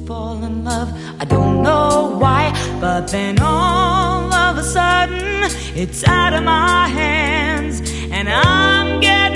fall in love. I don't know why, but then all of a sudden it's out of my hands, and I'm getting